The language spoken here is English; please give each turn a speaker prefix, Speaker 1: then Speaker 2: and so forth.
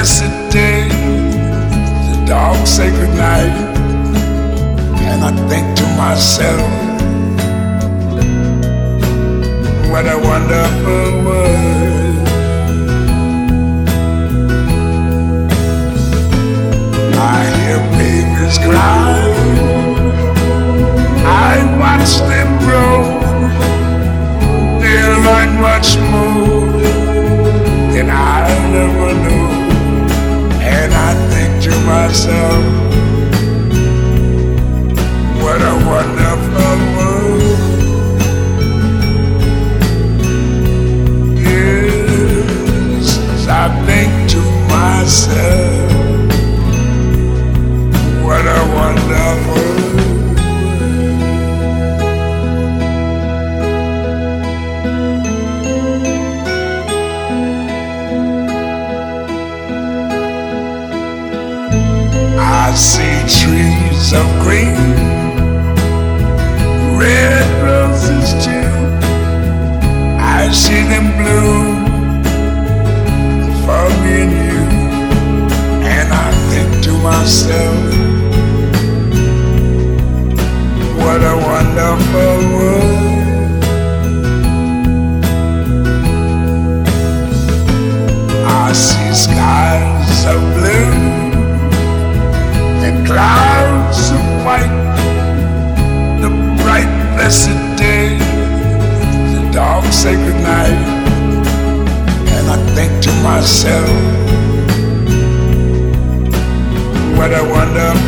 Speaker 1: blessed day, the dark sacred night, and I think to myself, what a wonderful world. I hear babies cry, I watch them grow, they'll learn much more than I never knew. And I think to myself, what a wonderful world. Yes, I think to myself, what a wonderful world. I see trees of green, red roses too. I see them bloom for me and you. And I think to myself, what a wonderful world. I see skies of blue and clouds of white, the bright blessed day, the dark sacred night. And I think to myself, what a wonderful